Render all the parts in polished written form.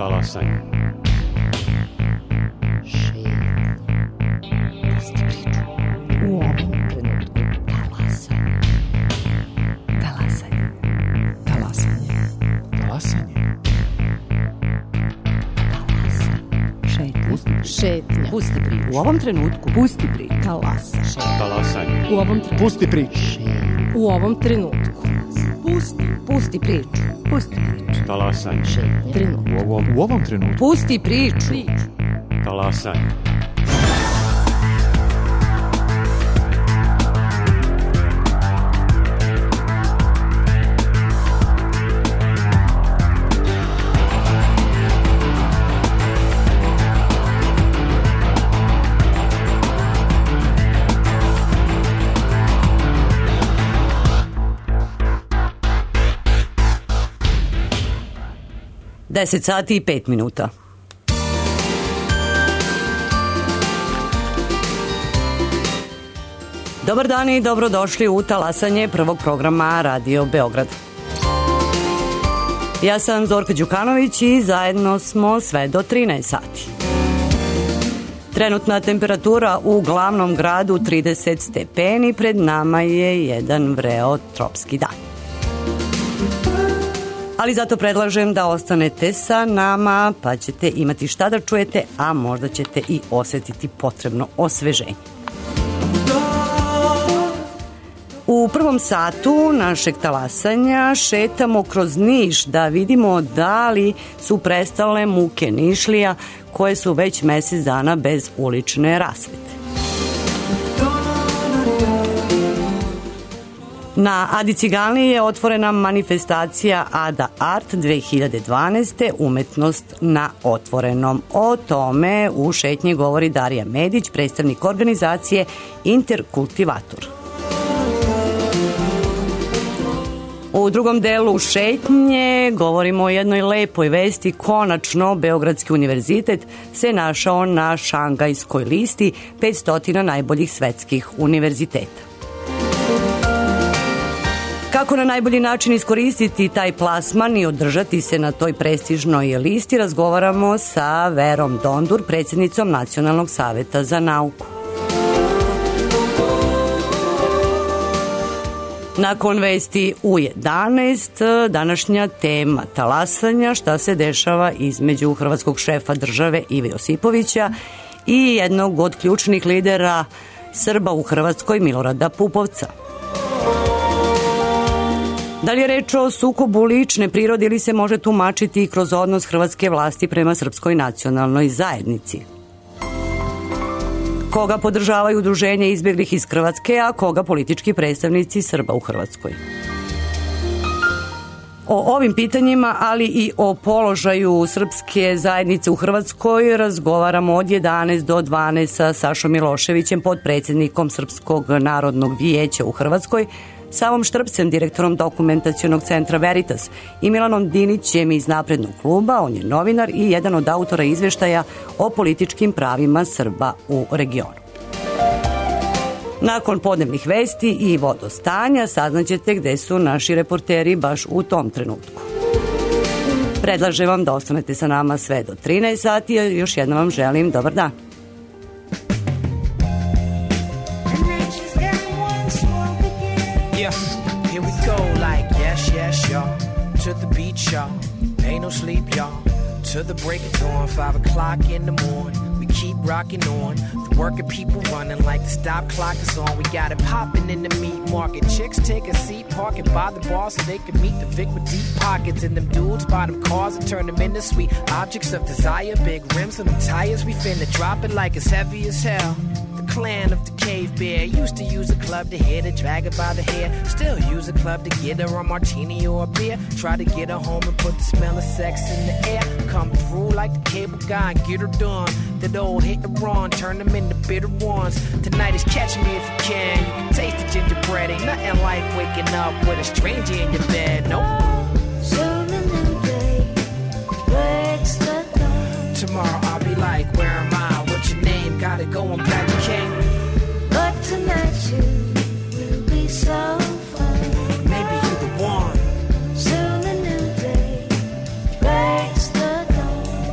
Talasanje. U ovom trenutku talasanje. Talasanje. Talasanje. Talasanje. Šetnja. Pusti priču. U ovom trenutku pusti priču. Talasanje. Talasanje. U ovom trenutku. Pusti priču. U ovom trenutku. Pusti priču. Pusti priču. Talasanje. Trenutku. U ovom trenutku. Pusti priču. Talasanje. Deset sati i 5 minuta. Dobar dan i dobrodošli u talasanje prvog programa Radio Beograd. Ja sam Zorka Đukanović i zajedno smo sve do 13 sati. Trenutna temperatura u glavnom gradu 30 stepeni, pred nama je jedan vreo tropski dan. Ali zato predlažem da ostanete sa nama, pa ćete imati šta da čujete, a možda ćete i osetiti potrebno osveženje. U prvom satu našeg talasanja šetamo kroz Niš da vidimo da li su prestale muke Nišlija koje su već mesec dana bez ulične rasvete. Na Adi Ciganliji je otvorena manifestacija Ada Art 2012. Umetnost na otvorenom. O tome u šetnji govori Darija Medić, predstavnik organizacije Interkultivator. U drugom delu šetnje govorimo o jednoj lepoj vesti. Konačno, Beogradski univerzitet se našao na Šangajskoj listi 500 najboljih svetskih univerziteta. Kako na najbolji način iskoristiti taj plasman i održati se na toj prestižnoj listi, razgovaramo sa Verom Dondur, predsjednicom Nacionalnog saveta za nauku. Nakon vesti u 11, današnja tema talasanja, šta se dešava između hrvatskog šefa države Ive Josipovića i jednog od ključnih lidera Srba u Hrvatskoj, Milorada Pupovca. Da li je reč o sukobu lične prirode ili se može tumačiti kroz odnos hrvatske vlasti prema srpskoj nacionalnoj zajednici? Koga podržavaju udruženje izbjeglih iz Hrvatske, a koga politički predstavnici Srba u Hrvatskoj? O ovim pitanjima, ali i o položaju srpske zajednice u Hrvatskoj razgovaramo od 11 do 12 sa Sašom Miloševićem, podpredsjednikom Srpskog narodnog vijeća u Hrvatskoj, Savom Štrpcem, direktorom dokumentacionog centra Veritas, i Milanom Dinićem iz Naprednog kluba. On je novinar i jedan od autora izveštaja o političkim pravima Srba u regionu. Nakon podnevnih vesti i vodostanja saznaćete gde su naši reporteri baš u tom trenutku. Predlažem vam da ostanete sa nama sve do 13 sati, i još jednom vam želim dobar dan. To the beach, y'all. Ain't no sleep, y'all. To the break of dawn, 5 o'clock in the morning. We keep rocking on. The working people running like the stop clock is on. We got it popping in the meat market. Chicks take a seat, park it by the bar so they can meet the Vic with deep pockets. And them dudes buy them cars and turn them into sweet objects of desire. Big rims on them tires, we finna drop it like it's heavy as hell. Clan of the cave bear. Used to use a club to hit her, drag her by the hair. Still use a club to get her a martini or a beer. Try to get her home and put the smell of sex in the air. Come through like the cable guy and get her done. That old hit and run, turn them into bitter ones. Tonight is catch me if you can. You can taste the gingerbread. Ain't nothing like waking up with a stranger in your bed. Nope. Soon a new day breaks the dawn. Tomorrow I'll be like, where am I? What's your name? Got it going, Black King. But tonight you will be so fun. Maybe you're the one. Soon a new day breaks the dawn.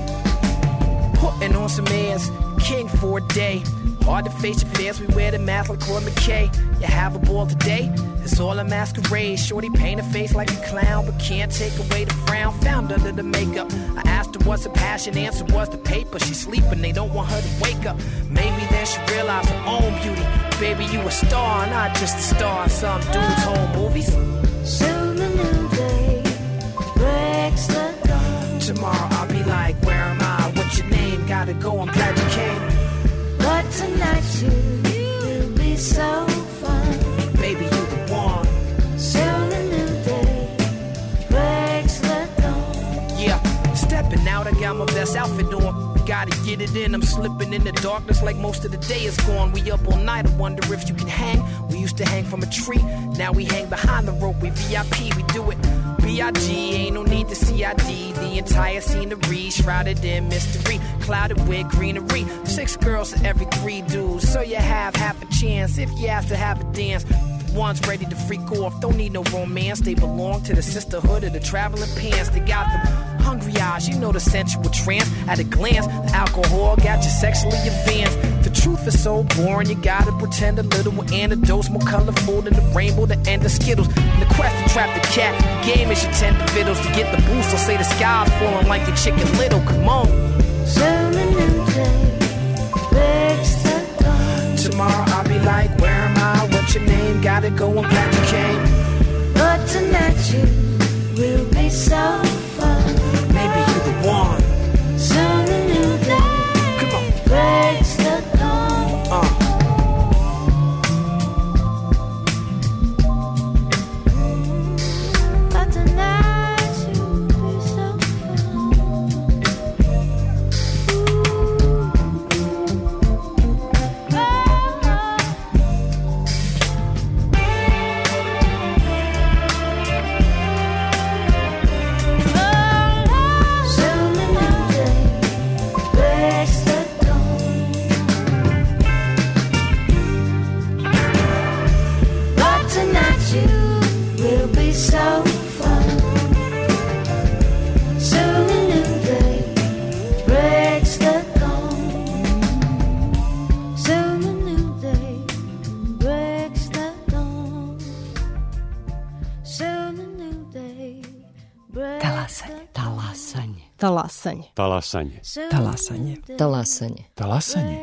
face your fears, we wear the mask like Corey McKay. You have a ball today, it's all a masquerade. Shorty paint her face like a clown, but can't take away the frown found under the makeup. I asked her what's her passion, answer was the paper. She's sleeping, they don't want her to wake up. Maybe then she realized her own beauty. Baby, you a star, not just a star in some dude's home movies. Soon a new day breaks the dawn. Tomorrow I'll be like, where am I? What's your name? Gotta go, I'm glad you came. But tonight you will be so fun. Baby, you the one. Soon a new day breaks the dawn. Yeah, stepping out, I got my best outfit on. Gotta get it in, I'm slipping in the darkness like most of the day is gone. We up all night, I wonder if you can hang. We used to hang from a tree, now we hang behind the rope. We VIP, we do it B.I.G., ain't no need to CID. The entire scenery, shrouded in mystery, clouded with greenery. 6 girls to every 3 dudes, so you have half a chance if you have to have a dance. One's ready to freak off, don't need no romance. They belong to the sisterhood of the traveling pants. They got them hungry eyes, you know the sensual trance. At a glance, the alcohol got you sexually advanced. The truth is so boring, you gotta pretend a little. Antidotes more colorful than the rainbow, the end of Skittles. In the quest to trap the cat, the game is your tender fiddles. To get the boost, so say the sky's falling like your Chicken Little. Come on. Soon a new day breaks the dawn. Tomorrow I'll be like, where am I? What's your name? Gotta go, I'm glad you came. But tonight you will be so fun. Maybe you're the one. Soon a new day Come on. breaks the dawn. But tonight you will be so Talasanje. Talasanje. Talasanje. Talasanje. Talasanje.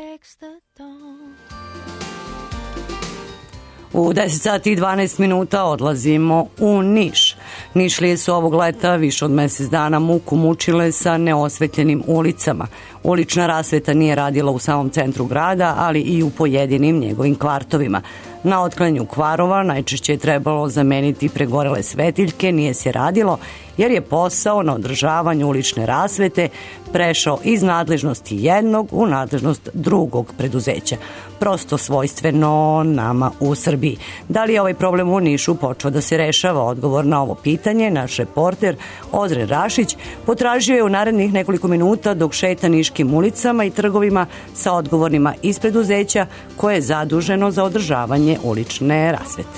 U 10 sati i 12 minuta odlazimo u Niš. Nišlije su ovog leta više od mjesec dana muku mučile sa neosvetljenim ulicama. Ulična rasveta nije radila u samom centru grada, ali i u pojedinim njegovim kvartovima. Na otklanju kvarova najčešće je trebalo zameniti pregorele svetiljke, nije se radilo jer je posao na održavanju ulične rasvete prešao iz nadležnosti jednog u nadležnost drugog preduzeća. Prosto svojstveno nama u Srbiji. Da li je ovaj problem u Nišu počeo da se rešava? Odgovor na ovo pitanje naš reporter Ozren Rašić potražio je u narednih nekoliko minuta dok šeta niškim ulicama i trgovima sa odgovornima iz preduzeća koje je zaduženo za održavanje ulične rasvete.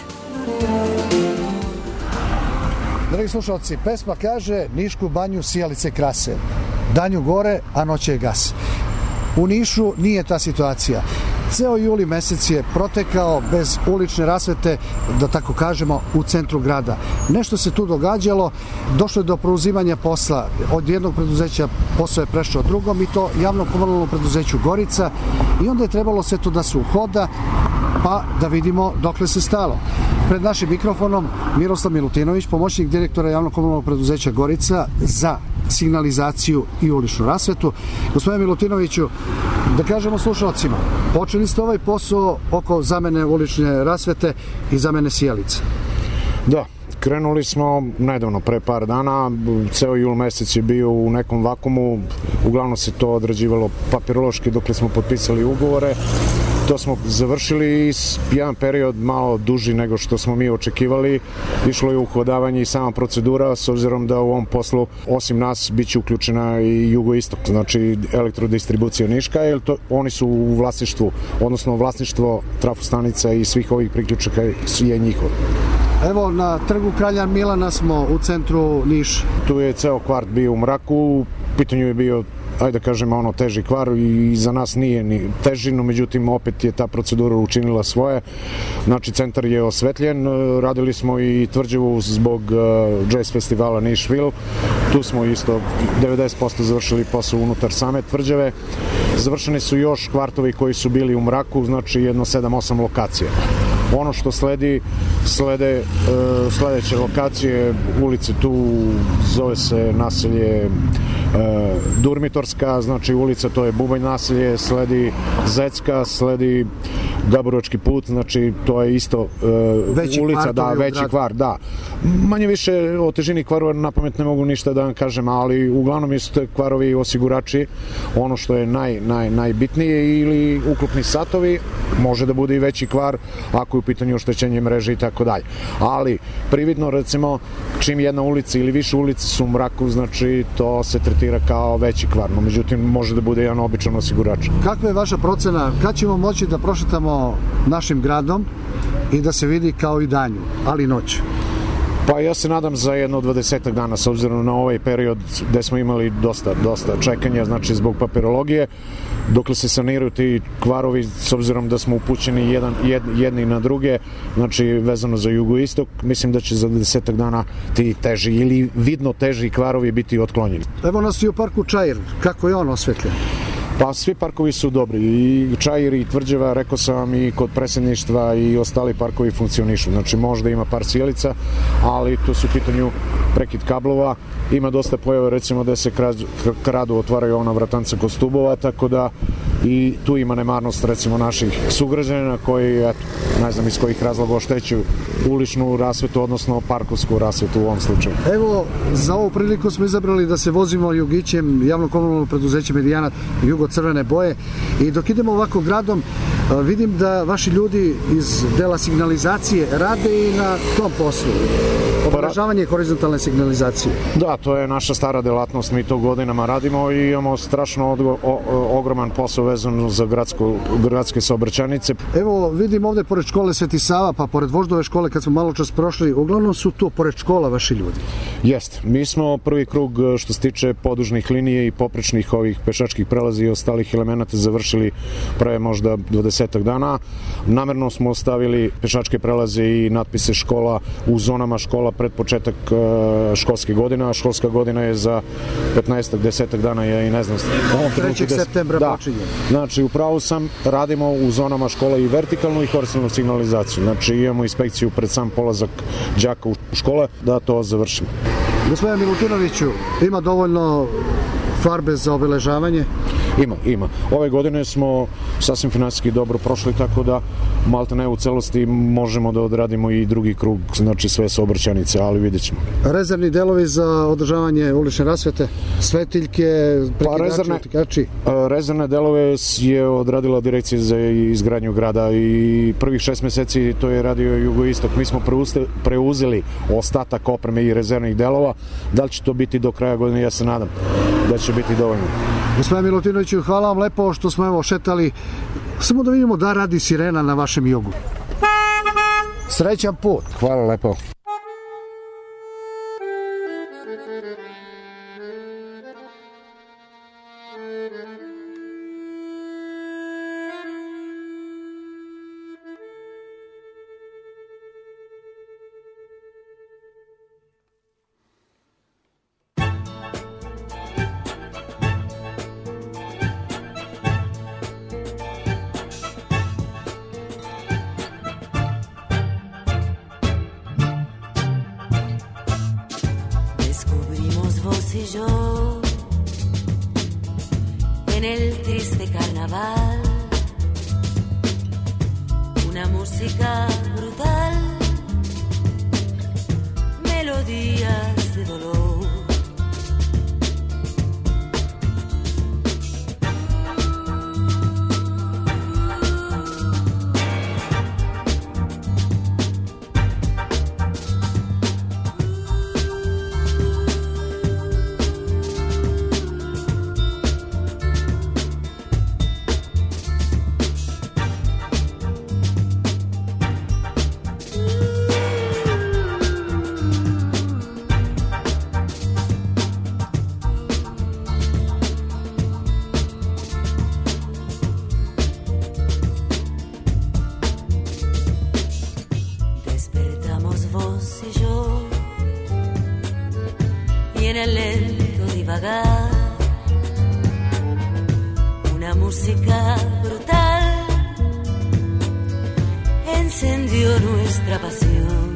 Dragi slušalci, pesma kaže Nišku banju sijalice krase, danju gore, a noće je gas. U Nišu nije ta situacija. Ceo juli mesec je protekao bez ulične rasvete, da tako kažemo, u centru grada. Nešto se tu događalo, došlo je do preuzimanja posla. Od jednog preduzeća posao je prešao drugom i to javno komunalnom preduzeću Gorica i onda je trebalo sve to da se uhoda, pa da vidimo dokle se stalo. Pred našim mikrofonom Miroslav Milutinović, pomoćnik direktora javno komunalnog preduzeća Gorica za signalizaciju i uličnu rasvetu. Gospodine Milutinoviću, da kažemo slušalcima, počeli ste ovaj posao oko zamene ulične rasvete i zamene sijalica. Da, krenuli smo nedavno, pre par dana, ceo jul mesec je bio u nekom vakumu, uglavnom se to odrađivalo papirološki dokle smo potpisali ugovore. To smo završili i jedan period malo duži nego što smo mi očekivali. Išlo je uhodavanje i sama procedura, s obzirom da u ovom poslu, osim nas, bit će uključena i jugoistok, znači elektrodistribucija Niška, jer oni su u vlasništvu, odnosno vlasništvo trafostanica i svih ovih priključaka je njihov. Evo, na trgu Kralja Milana smo u centru Niša. Tu je ceo kvart bio u mraku, u pitanju je bio ajde da kažemo, teži kvar i za nas nije ni teži, no međutim opet je ta procedura učinila svoje. Znači, centar je osvetljen, radili smo i Tvrđevu zbog jazz festivala Nišvil, tu smo isto 90% završili posao unutar same Tvrđave. Završeni su još kvartovi koji su bili u mraku, znači jedno 7-8 lokacija. Ono što slede sledeće lokacije, ulice tu zove se naselje Durmitorska, znači ulica, to je Bubanj naselje, sledi Zecka, sledi Gaburovački put, znači to je isto ulica, da, veći kvar, da. Manje više o težini kvarova na pamet ne mogu ništa da vam kažem, ali uglavnom su te kvarovi osigurači, ono što je najbitnije, ili uklopni satovi, može da bude i veći kvar ako je u pitanju oštećenje mreže i tako dalje. Ali prividno, recimo, čim jedna ulica ili više ulice su u mraku, znači to se tretira kao veći kvar, no međutim može da bude jedan običan osigurač. Kakva je vaša procena, kad ćemo moći da prošetamo našim gradom i da se vidi kao i danju, ali noć? Pa ja se nadam za jedno 20 dana, s obzirom na ovaj period gde smo imali dosta čekanja, znači zbog papirologije, dokle se saniraju ti kvarovi, s obzirom da smo upućeni jedni na druge, znači vezano za jugoistok, mislim da će za 20 dana ti teži ili vidno teži kvarovi biti otklonjeni. Evo nas i u parku Čair, kako je on osvetljen? Pa svi parkovi su dobri, i Čair i Tvrđava, rekao sam vam, i kod predsjedništva i ostali parkovi funkcionišu, znači možda ima par sjelica, ali to su u pitanju prekid kablova, ima dosta pojava, recimo da se kradu, otvaraju ona vratanca kod stubova, tako da i tu ima nemarnost, recimo, naših sugrađana koji, eto, ne znam iz kojih razloga oštećuju uličnu rasvetu, odnosno parkovsku rasvetu u ovom slučaju. Evo, za ovu priliku smo izabrali da se vozimo jugićem javno komunalno preduzeće Medijanat jugo-crvene boje, i dok idemo ovako gradom vidim da vaši ljudi iz dela signalizacije rade i na tom poslu. Obeležavanje horizontalne signalizacije. Da, to je naša stara delatnost, mi to godinama radimo i imamo strašno ogroman posao vezan za gradske saobraćajnice. Evo, vidim ovde pored škole Sveti Sava, pa pored Voždove škole kad smo malo čas prošli, uglavnom su to pored škola vaši ljudi. Jeste, mi smo prvi krug što se tiče podužnih linije i poprečnih ovih pešačkih prelaza i ostalih elemenata završili pre možda 20 dana. Namerno smo ostavili pešačke prelaze i natpise škola u zonama škola pred početak školske godine, a školska godina je za 15-10 dana, je i ne znam. 3. septembra počinje. Znači, upravo sam, radimo u zonama škola i vertikalnu i horizontalnu signalizaciju. Znači, imamo inspekciju pred sam polazak đaka u škole da to završimo. Gospodine Milutinoviću, ima dovoljno farbe za obeležavanje? Ima. Ove godine smo sasvim finansijski dobro prošli, tako da malte ne u celosti možemo da odradimo i drugi krug, znači sve saobraćajnice, ali vidjet ćemo. Rezervni delovi za održavanje ulične rasvete, svetiljke, prekidači, utikači? Rezervne delove je odradila Direkcija za izgradnju grada i prvih 6 meseci to je radio Jugoistok. Mi smo preuzeli ostatak opreme i rezervnih delova. Da li će to biti do kraja godine, ja se nadam da će biti dovoljno. Gospodine Milutinoviću, hvala vam lepo što smo evo šetali. Samo da vidimo da radi sirena na vašem jugu. Srećan put. Hvala lepo. Yo en el triste carnaval, una música brutal, melodías de dolor. vos y yo, y en el lento divagar, una música brutal encendió nuestra pasión.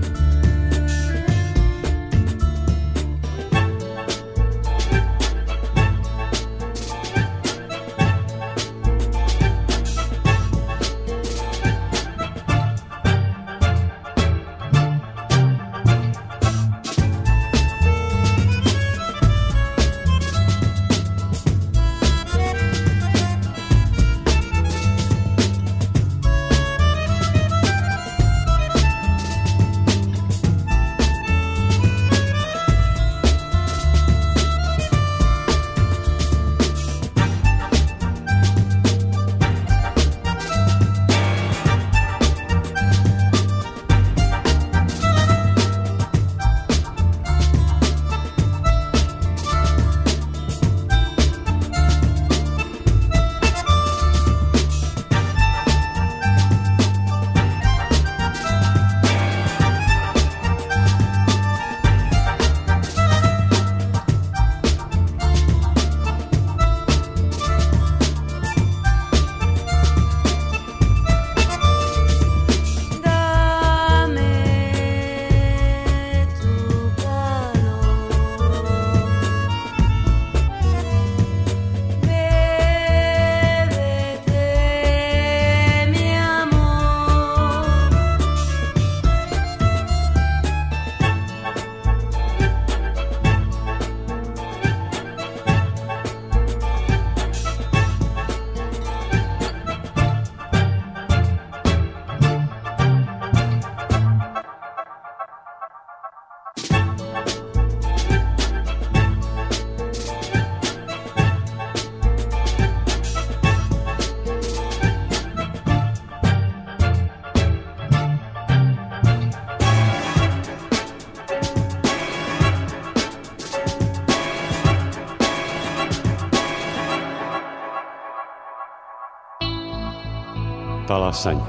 Talasanje.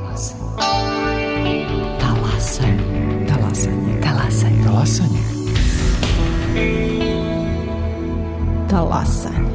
Talasanje.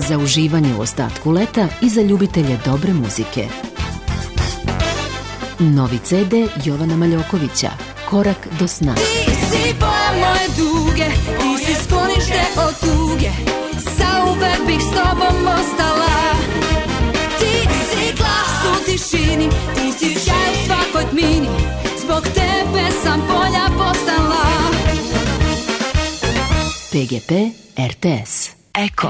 za uživanje u ostatku leta i za ljubitelje dobre muzike. Novi CD Jovana Maljokovića, Korak do sna. Ti si boja moje duge, ti si sklonište od tuge, zauvek bih s tobom ostala. Ti si glas u tišini, ti si sjaj u svakoj tmini, zbog tebe sam bolja postala. PGP RTS. Eko.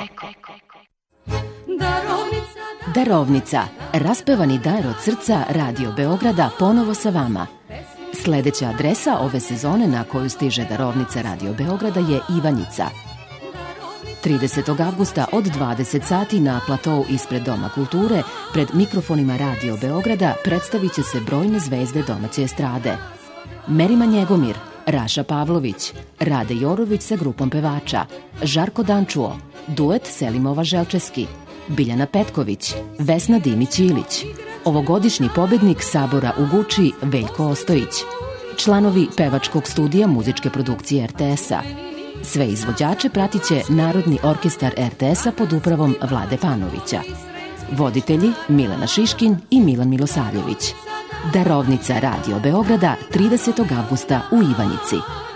Darovnica. Raspevani dar od srca Radio Beograda ponovo sa vama. Sledeća adresa ove sezone na koju stiže darovnica Radio Beograda je Ivanjica. 30. avgusta od 20 sati na platou ispred Doma kulture pred mikrofonima Radio Beograda predstavit će se brojne zvezde domaće estrade. Merima Njegomir, Raša Pavlović, Rade Jorović sa grupom pevača, Žarko Dančuo, duet Selimova Želčeski, Biljana Petković, Vesna Dimić-Ilić, ovogodišnji pobednik Sabora u Guči Veljko Ostojić, članovi pevačkog studija muzičke produkcije RTS-a. Sve izvođače pratit će Narodni orkestar RTS-a pod upravom Vlade Panovića. Voditelji Milena Šiškin i Milan Milosavljević. Darovnica Radio Beograda 30. avgusta u Ivanjici.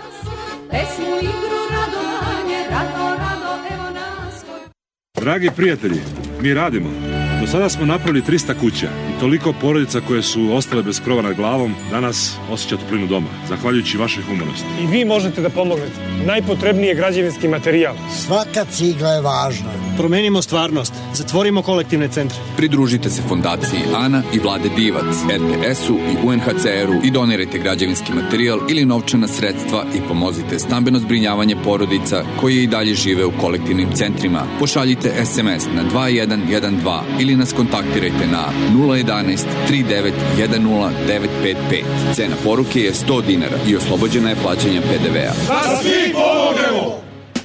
Dragi prijatelji, mi radimo. Do sada smo napravili 300 kuća i toliko porodica koje su ostale bez krova nad glavom danas osjeća toplinu doma, zahvaljujući vašoj humanosti. I vi možete da pomognete. Najpotrebniji je građevinski materijal. Svaka cigla je važna. Promenimo stvarnost. Zatvorimo kolektivne centre. Pridružite se fondaciji Ana i Vlade Divac, RTS-u i UNHCR-u i donirajte građevinski materijal ili novčana sredstva i pomozite stambeno zbrinjavanje porodica koje i dalje žive u kolektivnim centrima. Pošaljite SMS na 2112 ili nas kontaktirajte na 011 39 10 955. Cena poruke je 100 dinara i oslobođena je plaćanja PDV-a. Da svi pomognemo!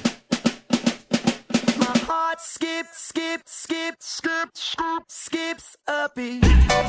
Skips a beat.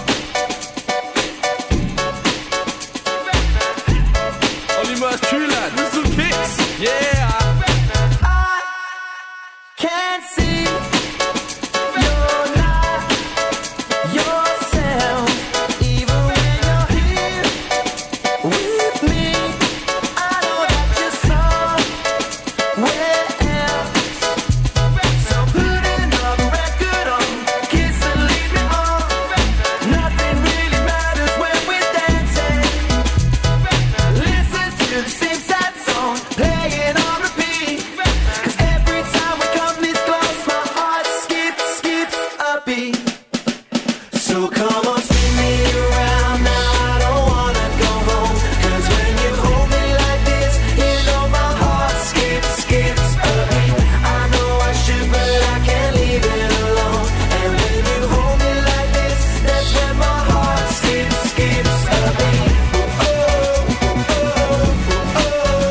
Only most true lad with some kicks. Yeah. I can't see you're not yourself, even when you're here with me. I know that you're somewhere else. So put another record on, kiss and leave me on. Nothing really matters when we're dancing. Listen to the same sad song, playing on repeat. 'Cause every time we come this close, my heart skips a beat. So come on, spin me around now. I don't wanna go home. 'Cause when you hold me like this, you know my heart skips a beat. I know I should, but I can't leave it alone. And when you hold me like this, that's when my heart skips a beat. Oh, oh, oh,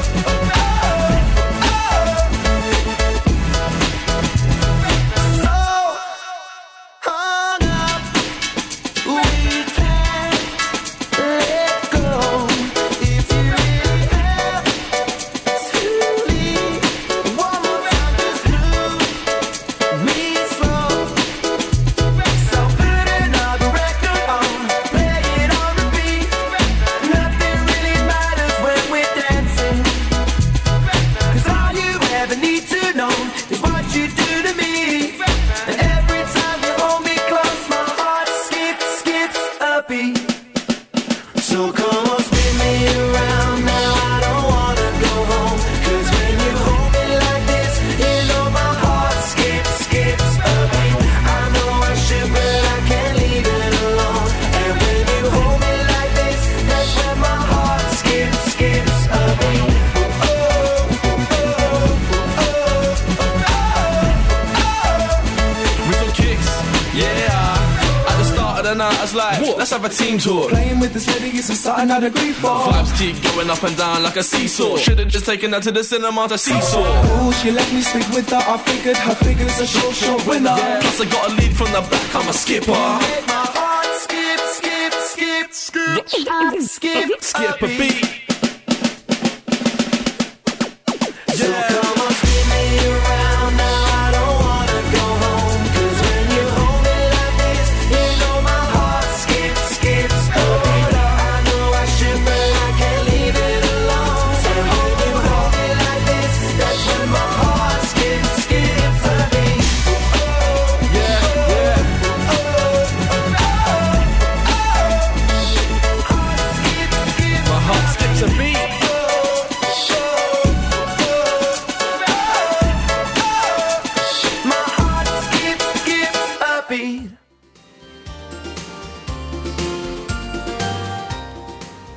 So hung up, we can't let go. If you really have to leave, one more time, just move me slow. So put another record on, play it on repeat. Nothing really matters when we're dancing. 'Cause all you ever need to know is what you do to me. And every time you hold me close, my heart skips a beat. So come on, spin me around now. I don't wanna go home. 'Cause when you hold me like this, you know my heart skips a beat. I know I should, but I can't leave it alone. And when you hold me like this, that's when my heart skips a beat. With some kicks. Yeah. At the start of the night, I was like, let's have a team talk. Playing with this lady is something I'd agree for. Vibes keep going up and down like a seesaw. Should've just taken her to the cinema to seesaw. Oh, she let me sleep with her. I figured her figure's a sure winner. Yeah. Plus I got a lead from the back, I'm a skipper. Make my heart skip a beat. So come on, spin me around now. I don't wanna go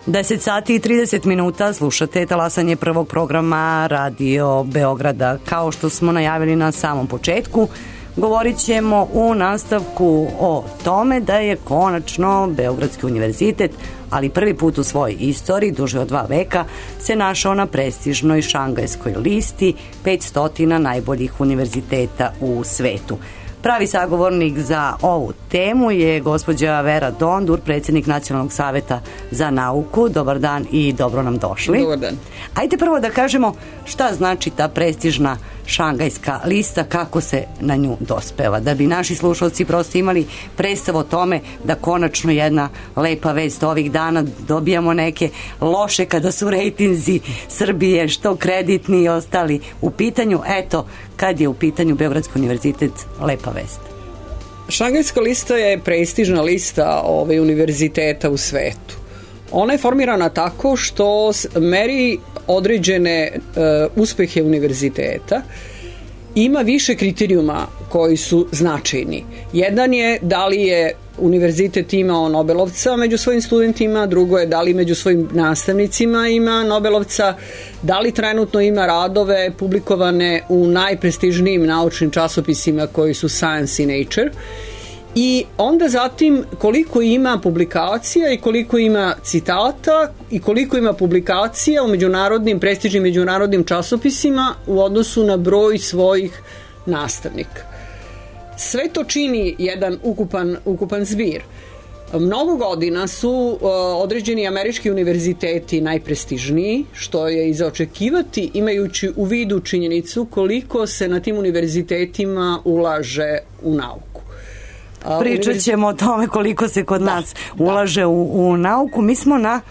10 sati i 30 minuta slušate talasanje prvog programa Radio Beograda. Kao što smo najavili na samom početku, govorit ćemo u nastavku o tome da je konačno Beogradski univerzitet, ali prvi put u svojoj istoriji, duže od 2 veka, se našao na prestižnoj šangajskoj listi 500 najboljih univerziteta u svetu. Pravi sagovornik za ovu temu je gospođa Vera Dondur, predsjednik Nacionalnog saveta za nauku. Dobar dan i dobro nam došli. Dobar dan. Ajde prvo da kažemo šta znači ta prestižna šangajska lista, kako se na nju dospeva, da bi naši slušalci prosto imali predstav o tome da konačno jedna lepa vest ovih dana, dobijamo neke loše kada su rejtinzi Srbije što kreditni i ostali u pitanju. Eto, kad je u pitanju Beogradski univerzitet, lepa vest. Šangajska lista je prestižna lista univerziteta u svetu. Ona je formirana tako što meri određene uspehe univerziteta. Ima više kriterijuma koji su značajni. Jedan je da li je univerzitet imao Nobelovca među svojim studentima, drugo je da li među svojim nastavnicima ima Nobelovca, da li trenutno ima radove publikovane u najprestižnijim naučnim časopisima koji su Science i Nature. I onda zatim koliko ima publikacija i koliko ima citata i koliko ima publikacija u prestižnim međunarodnim časopisima u odnosu na broj svojih nastavnika. Sve to čini jedan ukupan zbir. Mnogo godina su određeni američki univerziteti najprestižniji, što je i za očekivati imajući u vidu činjenicu koliko se na tim univerzitetima ulaže u nauku. Pričat ćemo o tome koliko se kod nas ulaže u nauku. Mi smo na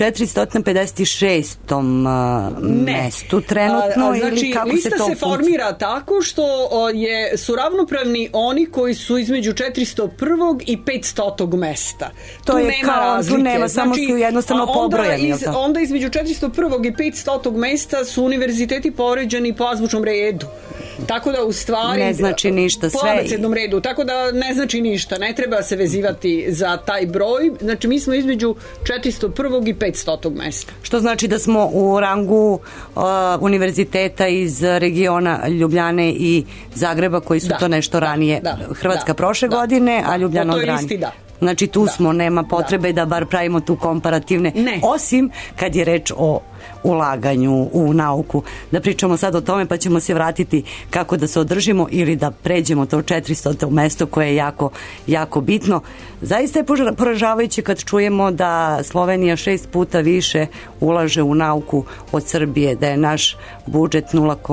456. mestu trenutno. Znači, kako lista se formira tako što su ravnopravni oni koji su između 401. i 500. mesta. To je nema kao, razlike. Tu nema, samo su jednostavno pobrojani. Onda između 401. i 500. mesta su univerziteti poređani po azbučnom redu. Tako da u stvari ne znači ništa, po abecednom redu, tako da ne znači ništa, ne treba se vezivati za taj broj. Znači mi smo između 401. i 500. mesta. Što znači da smo u rangu univerziteta iz regiona Ljubljane i Zagreba koji su to nešto ranije. Hrvatska prošle godine, a Ljubljana od ranije. Znači tu smo, nema potrebe da bar pravimo tu komparativne, osim kad je reč o ulaganju u nauku. Da pričamo sad o tome pa ćemo se vratiti kako da se održimo ili da pređemo to 400. mesto koje je jako, jako bitno. Zaista je poražavajuće kad čujemo da Slovenija 6 puta više ulaže u nauku od Srbije, da je naš budžet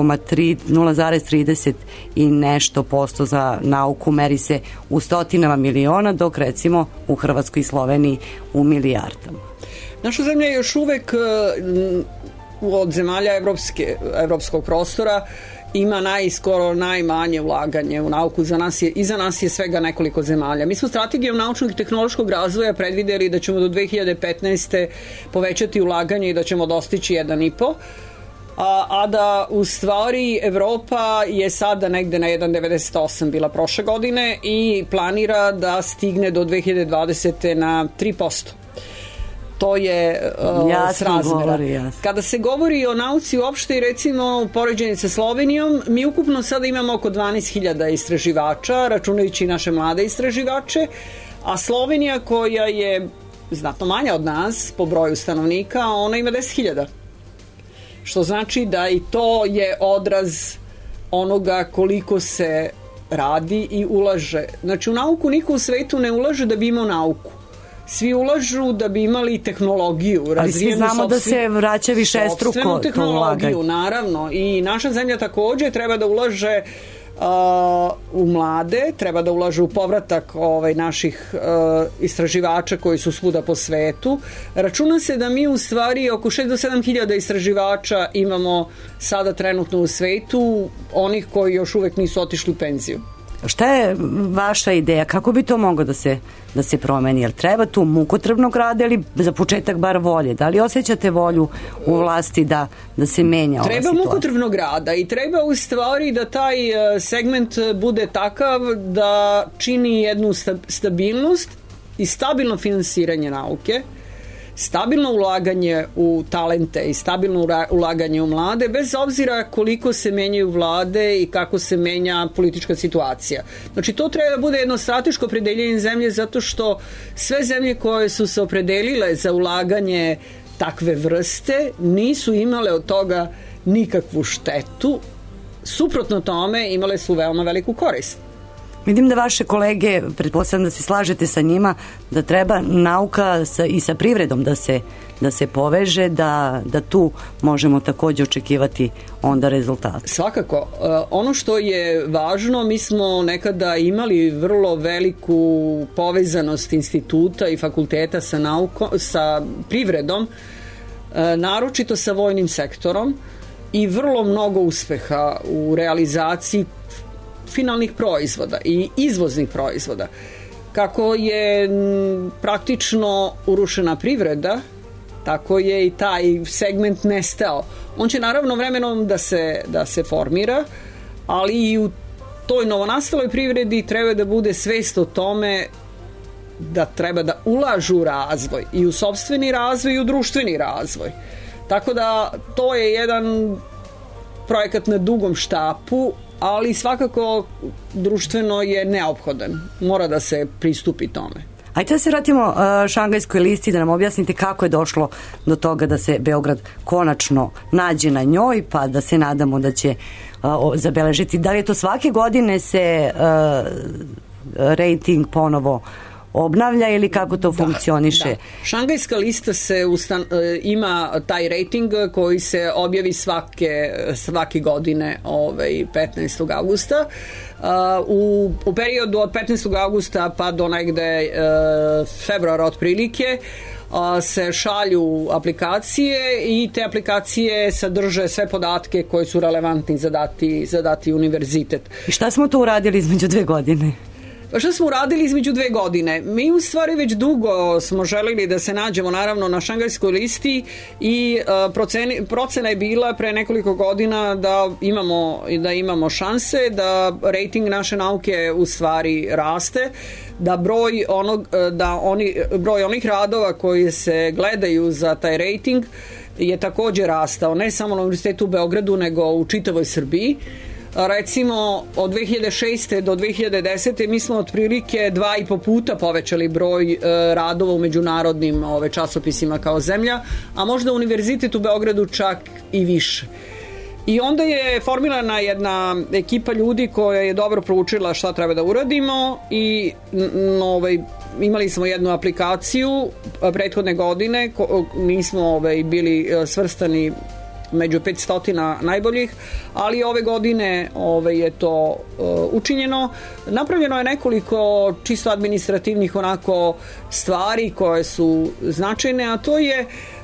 0,30 i nešto posto za nauku, meri se u stotinama miliona, dok recimo u Hrvatskoj i Sloveniji u milijardama. Naša zemlja je još uvek od zemalja evropskog prostora ima skoro najmanje ulaganje u nauku. Iza nas je svega nekoliko zemalja. Mi smo strategijom naučnog i tehnološkog razvoja predvideli da ćemo do 2015. povećati ulaganje i da ćemo dostići 1,5, a da u stvari Evropa je sada negde na 1,98 bila prošle godine i planira da stigne do 2020. na 3%. To je srazmera. Kada se govori o nauci uopšte i recimo u poređenju sa Slovenijom, mi ukupno sada imamo oko 12.000 istraživača, računajući naše mlade istraživače, a Slovenija koja je znatno manja od nas po broju stanovnika, ona ima 10.000. Što znači da i to je odraz onoga koliko se radi i ulaže. Znači u nauku niko u svetu ne ulaže da bi imao nauku. Svi ulažu da bi imali tehnologiju. Ali svi znamo da se vraća višestruko tehnologiju, naravno. I naša zemlja također treba da ulaže u mlade, treba da ulaže u povratak naših istraživača koji su svuda po svetu. Računa se da mi u stvari oko 6 do 7 hiljada istraživača imamo sada trenutno u svetu, onih koji još uvek nisu otišli u penziju. Šta je vaša ideja? Kako bi to moglo da se promeni? Jel treba tu mukotrpnog rada ili za početak bar volje? Da li osjećate volju u vlasti da se menja ova situacija? Treba mukotrpnog rada i treba u stvari da taj segment bude takav da čini jednu stabilnost i stabilno finansiranje nauke. stabilno ulaganje u talente i stabilno ulaganje u mlade, bez obzira koliko se menjaju vlade i kako se menja politička situacija. Znači, to treba da bude jedno strateško opredeljenje zemlje, zato što sve zemlje koje su se opredelile za ulaganje takve vrste nisu imale od toga nikakvu štetu. Suprotno tome, imale su veoma veliku korist. Vidim da vaše kolege, pretpostavljam da se slažete sa njima, da treba nauka i sa privredom da se poveže, da tu možemo takođe očekivati onda rezultate. Svakako. Ono što je važno, mi smo nekada imali vrlo veliku povezanost instituta i fakulteta sa privredom, naročito sa vojnim sektorom, i vrlo mnogo uspeha u realizaciji finalnih proizvoda i izvoznih proizvoda. Kako je praktično urušena privreda, tako je i taj segment nestao. On će naravno vremenom da se formira, ali i u toj novonastaloj privredi treba da bude svest o tome da treba da ulažu u razvoj, i u sopstveni razvoj i u društveni razvoj. Tako da to je jedan projekat na dugom štapu, ali svakako društveno je neophodan. Mora da se pristupi tome. Ajde da se vratimo Šangajskoj listi, da nam objasnite kako je došlo do toga da se Beograd konačno nađe na njoj, pa da se nadamo da će zabeležiti. Da li je to svake godine se rating ponovo obnavlja ili kako to funkcioniše? Da. Šangajska lista ima taj rating koji se objavi svake godine 15. augusta. U periodu od 15. augusta pa do negde februara otprilike se šalju aplikacije i te aplikacije sadrže sve podatke koji su relevantni za dati univerzitet. I šta smo tu uradili između 2 godine? Šta smo uradili između 2 godine? Mi u stvari već dugo smo želili da se nađemo naravno na Šangajskoj listi i procena je bila pre nekoliko godina da imamo šanse, da rating naše nauke u stvari raste, da broj onih radova koji se gledaju za taj rating je takođe rastao, ne samo na Univerzitetu u Beogradu, nego u čitavoj Srbiji. Recimo, od 2006. do 2010. mi smo otprilike 2,5 puta povećali broj radova u međunarodnim časopisima kao zemlja, a možda Univerzitet u Beogradu čak i više. I onda je formirana jedna ekipa ljudi koja je dobro proučila šta treba da uradimo i imali smo jednu aplikaciju prethodne godine, nismo bili svrstani među 500 najboljih, ali ove godine je to učinjeno. Napravljeno je nekoliko čisto administrativnih stvari koje su značajne, a to je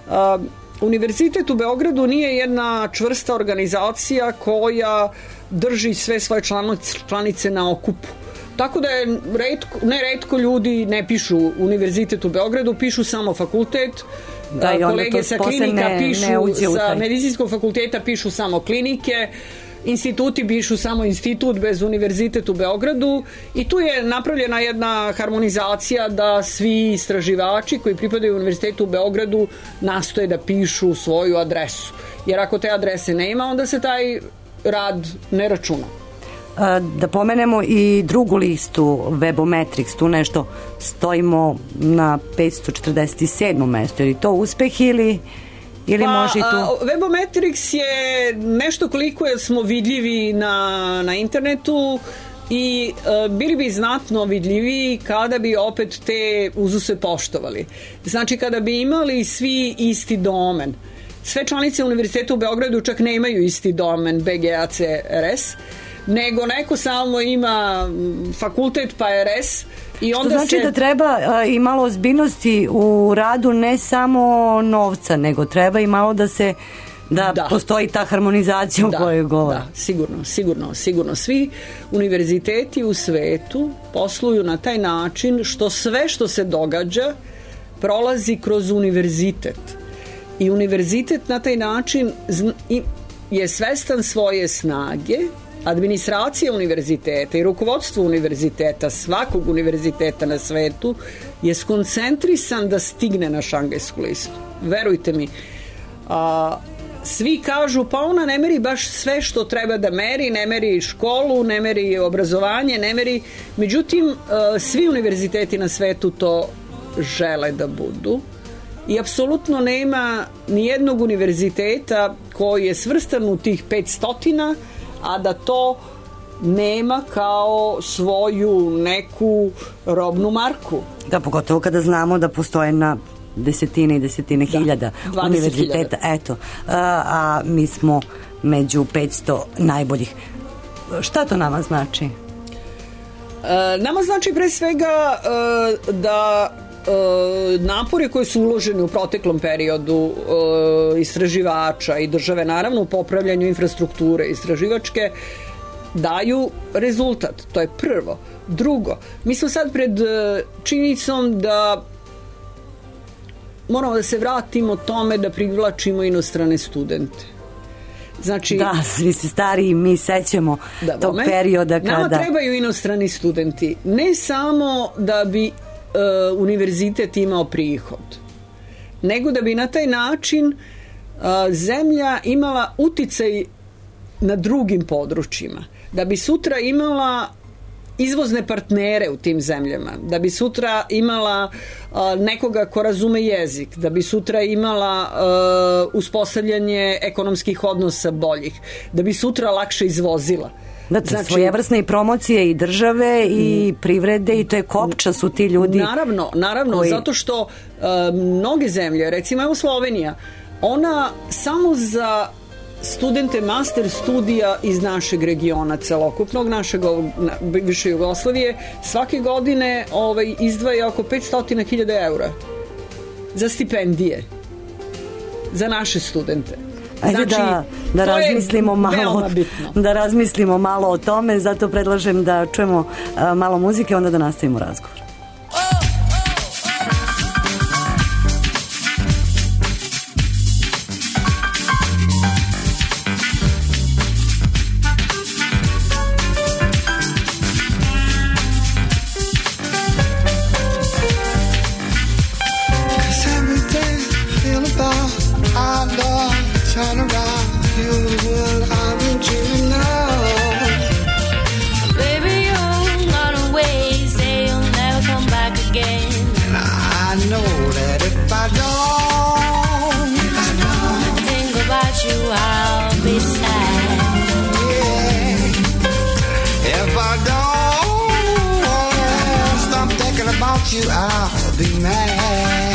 Univerzitet u Beogradu nije jedna čvrsta organizacija koja drži sve svoje članice na okupu. Tako da je neretko ljudi ne pišu Univerzitet u Beogradu, pišu samo fakultet. Kolege sa klinika sa medicinskog fakulteta pišu samo klinike, instituti pišu samo institut bez Univerzitet u Beogradu, i tu je napravljena jedna harmonizacija da svi istraživači koji pripadaju Univerzitetu u Beogradu nastoje da pišu svoju adresu. Jer ako te adrese nema, onda se taj rad ne računa. Da pomenemo i drugu listu, Webometrics, tu nešto stojimo na 547. mestu. Je li to uspeh ili može i tu? Webometrics je nešto koliko smo vidljivi na internetu i bili bi znatno vidljiviji kada bi opet te uzuse poštovali. Znači, kada bi imali svi isti domen. Sve članice Univerziteta u Beogradu čak nemaju isti domen BGAC-RS, nego neko samo ima fakultet pa RS. I onda što znači da treba i malo ozbiljnosti u radu, ne samo novca, nego treba i malo da postoji ta harmonizacija o kojoj govori. Da, sigurno. Svi univerziteti u svetu posluju na taj način što sve što se događa prolazi kroz univerzitet. I univerzitet na taj način je svestan svoje snage. Administracija univerziteta i rukovodstvo univerziteta, svakog univerziteta na svetu, je skoncentrisan da stigne na šangajsku listu. Verujte mi. Svi kažu pa ona ne meri baš sve što treba da meri, ne meri školu, ne meri obrazovanje, ne meri... Međutim, svi univerziteti na svetu to žele da budu i apsolutno nema ni jednog univerziteta koji je svrstan u tih 500, a da to nema kao svoju neku robnu marku. Da, pogotovo kada znamo da postoje na desetine i desetine hiljada univerziteta. Eto, a mi smo među 500 najboljih. Šta to nama znači? Nama znači pre svega da napori koji su uloženi u proteklom periodu istraživača i države, naravno u popravljanju infrastrukture istraživačke, daju rezultat. To je prvo. Drugo, mi smo sad pred činjenicom da moramo da se vratimo tome da privlačimo inostrane studente. Znači, da, svi se stariji, mi sećamo tog perioda kada... Nama trebaju inostrani studenti. Ne samo da bi univerzitet imao prihod, nego da bi na taj način zemlja imala uticaj na drugim područjima. Da bi sutra imala izvozne partnere u tim zemljama, da bi sutra imala nekoga ko razume jezik, da bi sutra imala uspostavljanje ekonomskih odnosa boljih, da bi sutra lakše izvozila. Znači, svojevrsne i promocije i države i privrede i to je kopča su ti ljudi. Naravno, koji... zato što mnoge zemlje, recimo evo Slovenija, ona samo za studente master studija iz našeg regiona celokupnog, našeg bivše Jugoslavije, svake godine izdvaja oko 500.000 eura za stipendije za naše studente. Ajde da razmislimo malo, da razmislimo malo o tome, zato predlažem da čujemo malo muzike, onda da nastavimo razgovor. Turn around, you're the one I've been dreaming of. Baby, you'll run away, say you'll never come back again. And I know that if I don't think about you, I'll be sad. Yeah. If I don't stop thinking about you, I'll be mad.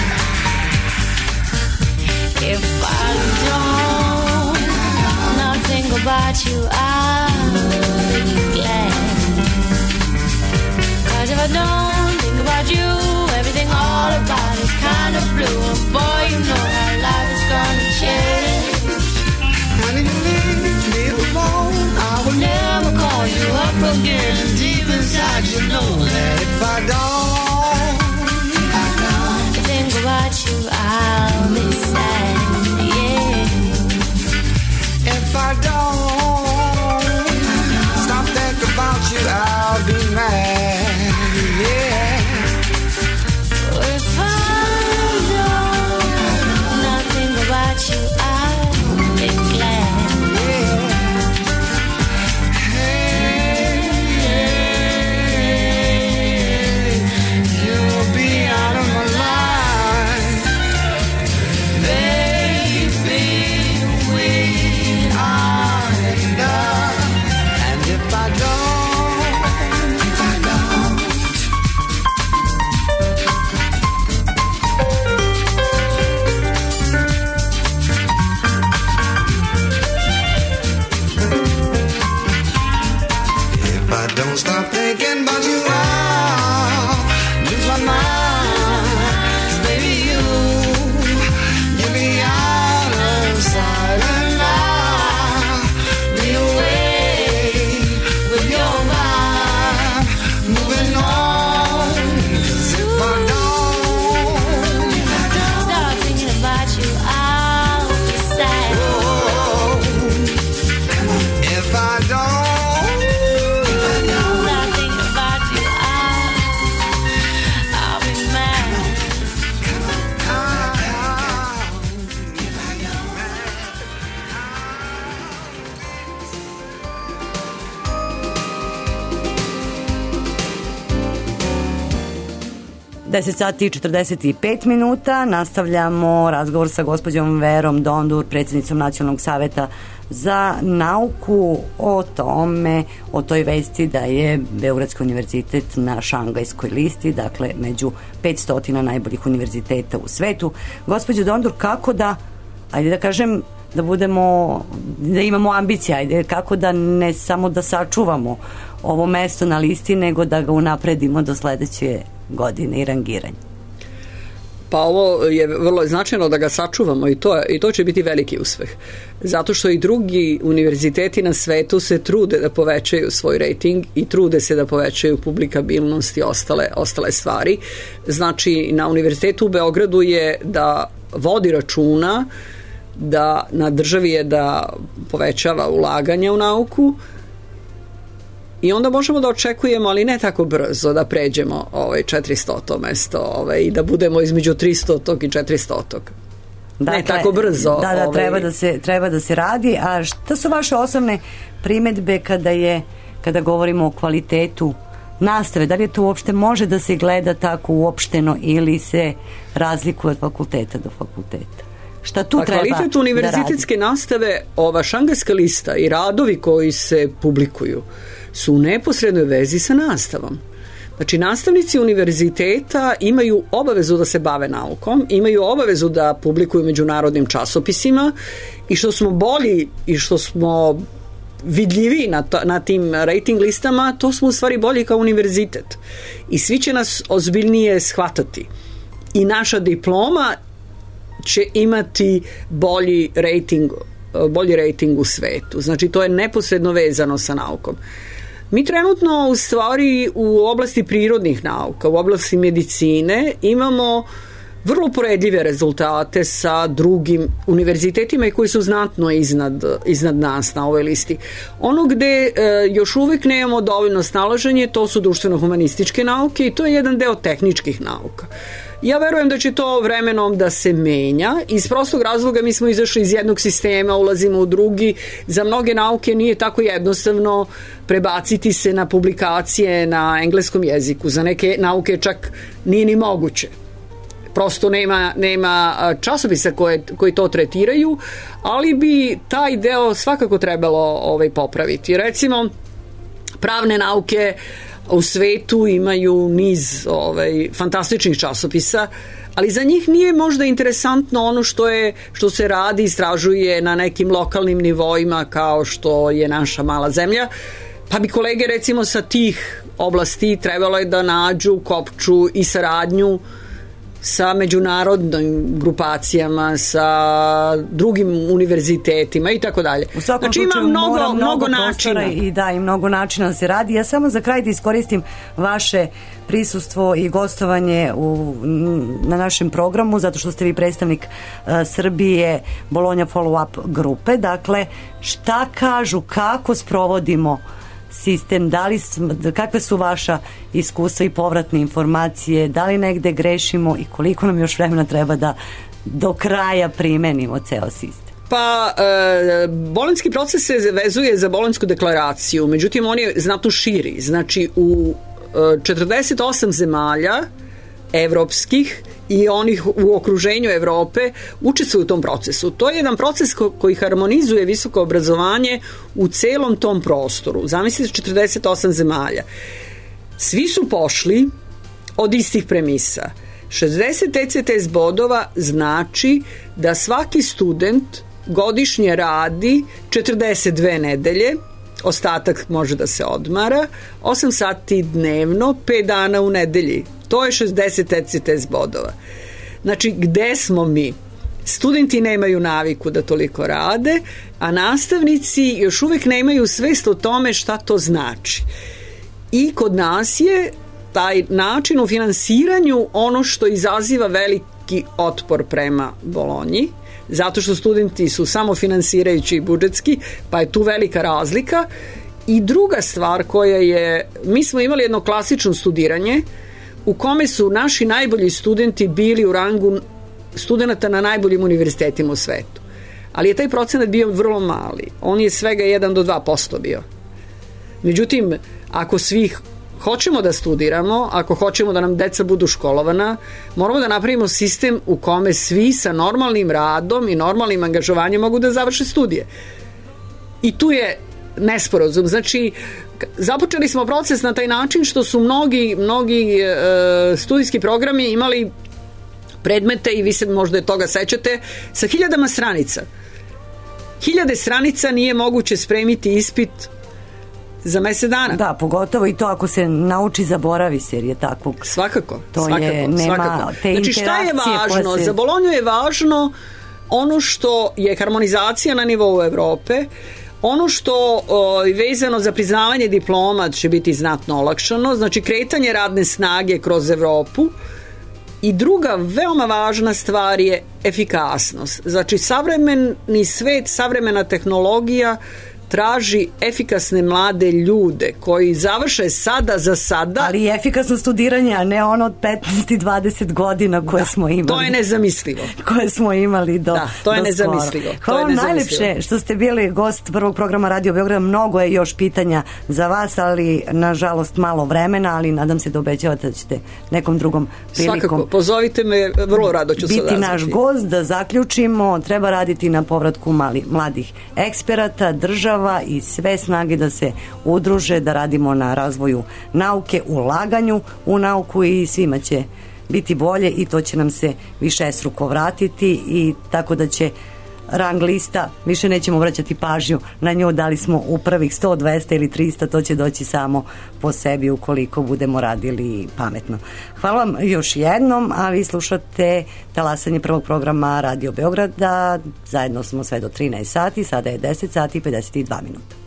If I don't not think about you, I'll be glad. 'Cause if I don't think about you, everything all about is kind of blue. And boy, you know how life is gonna change. And if you leave me alone, I will never call you up again. Deep inside you know that if I don't think about you, I'll be sad. If I don't stop thinking about you, I'll be mad. Yeah. If I don't not think about you, I'll be glad. Yeah. Hey, you'll be out of my life. 10 sati i 45 minuta. Nastavljamo razgovor sa gospođom Verom Dondur, predsjednicom Nacionalnog saveta za nauku, o tome, o toj vesti da je Beogradski univerzitet na Šangajskoj listi, dakle među 500 najboljih univerziteta u svetu. Gospođo Dondur, kako da, ajde da kažem, da imamo ambicije, ajde, kako da ne samo da sačuvamo ovo mesto na listi, nego da ga unapredimo do sledeće godine i rangiranja? Pa ovo je vrlo značajno da ga sačuvamo i to će biti veliki uspeh. Zato što i drugi univerziteti na svetu se trude da povećaju svoj rating i trude se da povećaju publikabilnost i ostale stvari. Znači, na univerzitetu u Beogradu je da vodi računa, da na državi je da povećava ulaganje u nauku, i onda možemo da očekujemo, ali ne tako brzo, da pređemo 400. mesto i da budemo između 300. i 400. Dakle, ne tako brzo. Da, treba da se radi. A šta su vaše osnovne primedbe kada govorimo o kvalitetu nastave? Da li to uopšte može da se gleda tako uopšteno ili se razlikuje od fakulteta do fakulteta? Šta tu treba kvalitet univerzitetske nastave, ova Šangajska lista i radovi koji se publikuju su u neposrednoj vezi sa nastavom. Znači, nastavnici univerziteta imaju obavezu da se bave naukom, imaju obavezu da publikuju međunarodnim časopisima, i što smo bolji i što smo vidljivi na tim rating listama, to smo u stvari bolji kao univerzitet. I svi će nas ozbiljnije shvatati. I naša diploma će imati bolji rating u svetu. Znači, to je neposredno vezano sa naukom. Mi trenutno u stvari u oblasti prirodnih nauka, u oblasti medicine imamo vrlo uporedljive rezultate sa drugim univerzitetima i koji su znatno iznad nas na ovoj listi. Ono gde još uvek nemamo dovoljno snalaženje, to su društveno-humanističke nauke i to je jedan deo tehničkih nauka. Ja verujem da će to vremenom da se menja. Iz prostog razloga mi smo izašli iz jednog sistema, ulazimo u drugi. Za mnoge nauke nije tako jednostavno prebaciti se na publikacije na engleskom jeziku. Za neke nauke čak nije ni moguće. Prosto nema časopisa koji to tretiraju, ali bi taj deo svakako trebalo popraviti. Recimo, pravne nauke u svetu imaju niz fantastičnih časopisa, ali za njih nije možda interesantno ono što se radi, istražuje na nekim lokalnim nivoima kao što je naša mala zemlja, pa bi kolege recimo sa tih oblasti trebalo je da nađu, kopču i saradnju sa međunarodnim grupacijama, sa drugim univerzitetima i tako dalje. U svakom slučaju mnogo načina i mnogo načina da se radi. Ja samo za kraj da iskoristim vaše prisustvo i gostovanje na našem programu, zato što ste vi predstavnik Srbije Bologna Follow-up grupe. Dakle, šta kažu, kako sprovodimo sistem, kakve su vaša iskustva i povratne informacije, da li negde grešimo i koliko nam još vremena treba da do kraja primenimo ceo sistem? Pa, bolonjski proces se vezuje za bolonjsku deklaraciju, međutim on je znatno širi. Znači, u 48 zemalja evropskih i onih u okruženju Evrope učestvuju u tom procesu. To je jedan proces koji harmonizuje visoko obrazovanje u celom tom prostoru. Zamislite 48 zemalja. Svi su pošli od istih premisa. 60 ECTS bodova znači da svaki student godišnje radi 42 nedelje, ostatak može da se odmara, 8 sati dnevno, 5 dana u nedelji. To je 60 ECTS bodova. Znači, gde smo mi? Studenti nemaju naviku da toliko rade, a nastavnici još uvek nemaju svest o tome šta to znači. I kod nas je taj način u finansiranju ono što izaziva veliki otpor prema Bolonji, zato što studenti su samo finansirajući budžetski, pa je tu velika razlika. I druga stvar koja je, mi smo imali jedno klasično studiranje u kome su naši najbolji studenti bili u rangu studenta na najboljim univerzitetima u svetu. Ali je taj procenat bio vrlo mali. On je svega 1 do 2% bio. Međutim, ako svih hoćemo da studiramo, ako hoćemo da nam deca budu školovana, moramo da napravimo sistem u kome svi sa normalnim radom i normalnim angažovanjem mogu da završe studije. I tu je nesporazum. Znači, započeli smo proces na taj način što su mnogi studijski programi imali predmete, i vi se možda toga sećate, sa 1000 stranica. 1000 stranica nije moguće spremiti ispit za mesec dana. Da, pogotovo i to ako se nauči zaboravi se, jer je takvog. Svakako, to svakako, svakako. Znači, šta je važno? Za Bolonju je važno ono što je harmonizacija na nivou Evrope, ono što je vezano za priznavanje diploma će biti znatno olakšano, znači kretanje radne snage kroz Evropu. I druga veoma važna stvar je efikasnost. Znači, savremeni svet, savremena tehnologija traži efikasne mlade ljude koji završe sada za sada. Ali i efikasno studiranje, a ne ono od 15 i 20 godina koje smo imali. To je nezamislivo. Koje smo imali do to je nezamislivo. Hvala vam najlepše što ste bili gost prvog programa Radio Beograd. Mnogo je još pitanja za vas, ali nažalost malo vremena, ali nadam se da obećavate da ćete nekom drugom prilikom. Svakako, pozovite me, vrlo rado ću se odazvati. Biti naš gost, da zaključimo, treba raditi na povratku mladih eksperata, država i sve snage da se udruže, da radimo na razvoju nauke, ulaganju u nauku i svima će biti bolje i to će nam se višestruko vratiti, i tako da će rang lista, više nećemo vraćati pažnju na nju da li smo u prvih 100, 200 ili 300, to će doći samo po sebi ukoliko budemo radili pametno. Hvala vam još jednom, a vi slušate talasanje prvog programa Radio Beograda. Zajedno smo sve do 13 sati, sada je 10 sati i 52 minuta.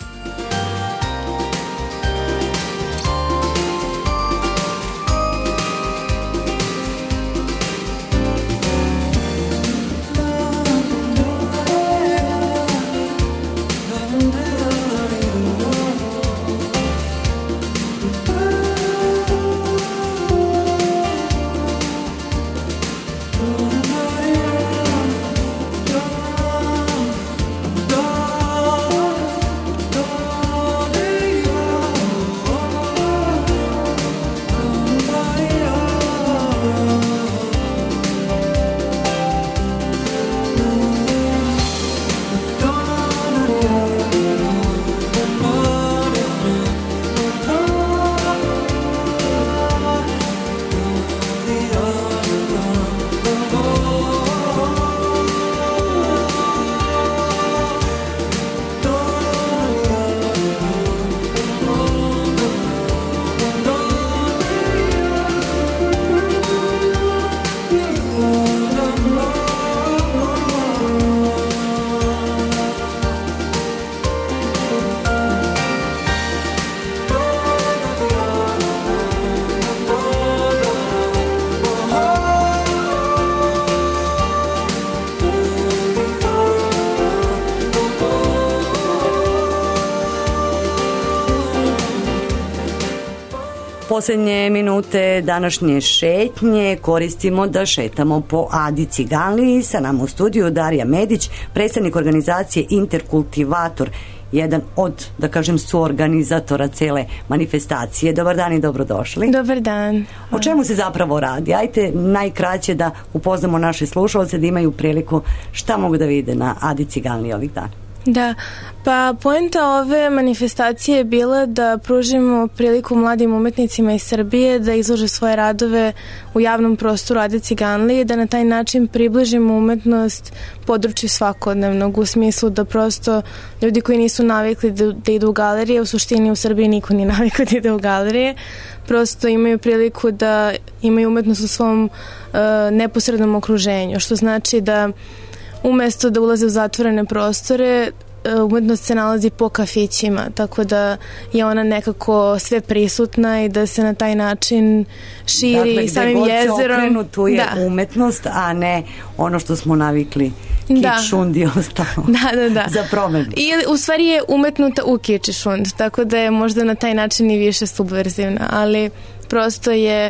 Poslednje minute današnje šetnje koristimo da šetamo po Adi Ciganliji. Sa nama u studiju Darija Medić, predstavnik organizacije Interkultivator, jedan od, da kažem, suorganizatora cele manifestacije. Dobar dan i dobrodošli. Dobar dan. O čemu se zapravo radi? Ajte najkraće da upoznamo naše slušalce, da imaju priliku šta mogu da vide na Adi Ciganliji ovih dana. Da, pa poenta ove manifestacije je bila da pružimo priliku mladim umetnicima iz Srbije da izlože svoje radove u javnom prostoru Ade Ciganlije i da na taj način približimo umetnost području svakodnevnog, u smislu da prosto ljudi koji nisu navikli da idu u galerije, u suštini u Srbiji niko nije navikli da ide u galerije, prosto imaju priliku da imaju umetnost u svom neposrednom okruženju, što znači da umesto da ulaze u zatvorene prostore, umetnost se nalazi po kafićima, tako da je ona nekako sve prisutna i da se na taj način širi samim jezerom. Dakle, gde god se okrenu, tu je umetnost, a ne ono što smo navikli, kič, šund i ostalo. Da. Za promenu. I u stvari je umetnuta u kič i šund, tako da je možda na taj način i više subverzivna, ali prosto je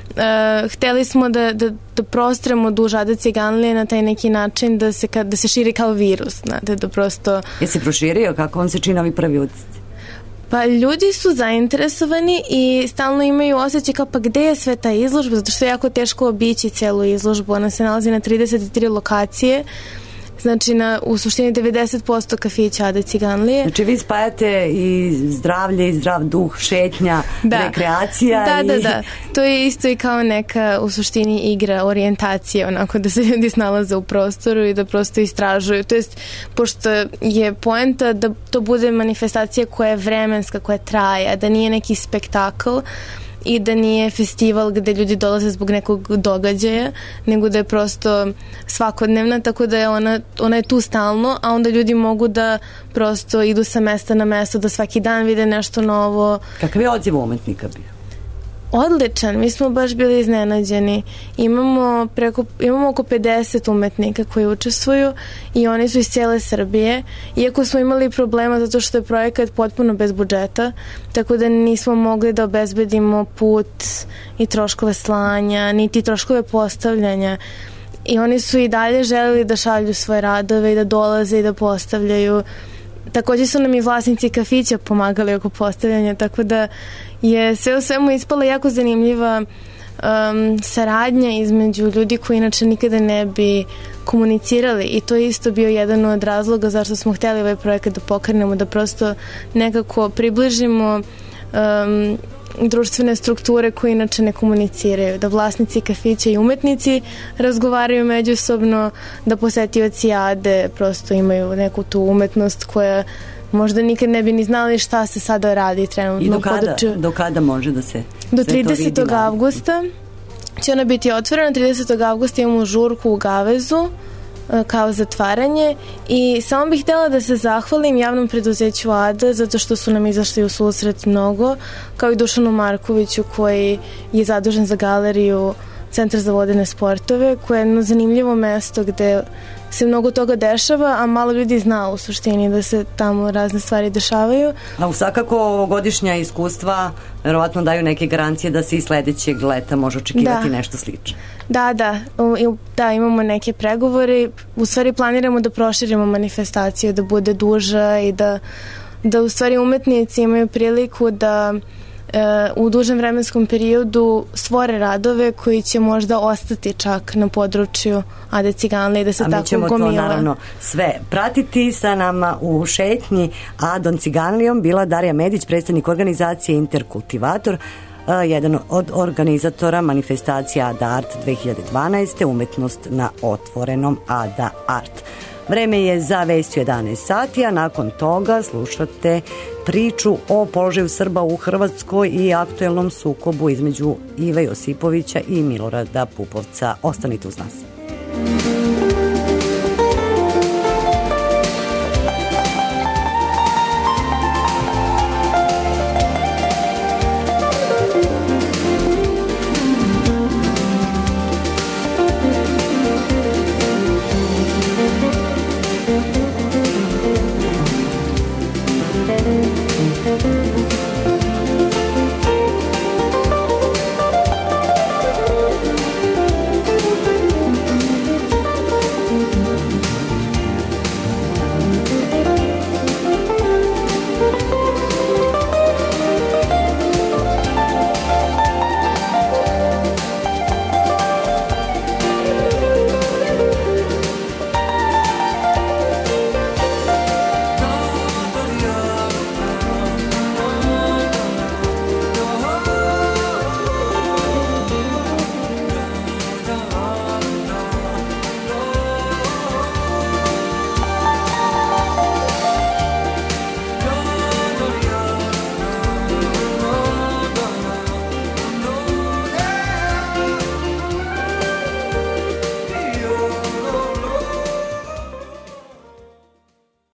hteli smo da prostremo duž Ade Ciganlije na taj neki način da se širi kao virus, znate, da prosto... Je se proširio? Kako vam se čini ovi prvi utisci? Pa ljudi su zainteresovani i stalno imaju osjećaj kao pa gde je sve ta izložba, zato što je jako teško obići celu izložbu. Ona se nalazi na 33 lokacije, znači u suštini 90% kafića Ade Ciganlije. Znači vi spajate i zdravlje i zdrav duh, šetnja, rekreacija. Da. To je isto i kao neka u suštini igra orijentacije, onako da se ljudi snalaze u prostoru i da prosto istražuju. To jest, pošto je poenta da to bude manifestacija koja je vremenska, koja traje, da nije neki spektakl i da nije festival gde ljudi dolaze zbog nekog događaja, nego da je prosto svakodnevna, tako da je ona je tu stalno, a onda ljudi mogu da prosto idu sa mesta na mesto, da svaki dan vide nešto novo. Kakav je odziv umetnika bio? Odličan, mi smo baš bili iznenađeni. Imamo oko 50 umetnika koji učestvuju i oni su iz cijele Srbije, iako smo imali problema zato što je projekat potpuno bez budžeta, tako da nismo mogli da obezbedimo put i troškove slanja, niti troškove postavljanja. I oni su i dalje želeli da šalju svoje radove i da dolaze i da postavljaju. Također su nam i vlasnici kafića pomagali oko postavljanja, tako da je sve u svemu ispala jako zanimljiva saradnja između ljudi koji inače nikada ne bi komunicirali i to je isto bio jedan od razloga zašto smo htjeli ovaj projekat da pokrenemo, da prosto nekako približimo društvene strukture koje inače ne komuniciraju, da vlasnici kafića i umetnici razgovaraju međusobno, da posetioci Ade prosto imaju neku tu umetnost koja možda nikad ne bi ni znali šta se sada radi trenutno u području. Do kada može da se do 30. avgusta će ona biti otvorena. 30. avgusta imamo žurku u Gavezu kao zatvaranje i samo bih htjela da se zahvalim javnom preduzeću Ada zato što su nam izašli u susret mnogo, kao i Dušanu Markoviću koji je zadužen za galeriju Centar za vodene sportove, koje je jedno zanimljivo mesto gde se mnogo toga dešava, a malo ljudi zna u suštini da se tamo razne stvari dešavaju. A u svakako ovogodišnja iskustva verovatno daju neke garancije da se i sledećeg leta može očekivati nešto slično. Da, imamo neke pregovore. U stvari planiramo da proširimo manifestaciju, da bude duža i da u stvari umetnici imaju priliku da u dužem vremenskom periodu stvore radove koji će možda ostati čak na području Ade Ciganlije, da se tako gomila. A mi ćemo to naravno sve pratiti. Sa nama u šetnji Adom Ciganlijom bila Darija Medić, predstavnik organizacije Interkultivator, jedan od organizatora manifestacija Ada Art 2012. Umetnost na otvorenom Ada Art. Vreme je za vesti u 11 sati, a nakon toga slušate priču o položaju Srba u Hrvatskoj i aktuelnom sukobu između Ive Josipovića i Milorada Pupovca. Ostanite uz nas.